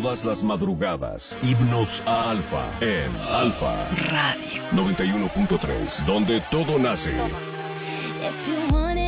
Todas las madrugadas, himnos a Alfa, en Alfa Radio 91.3, donde todo nace. If you want it.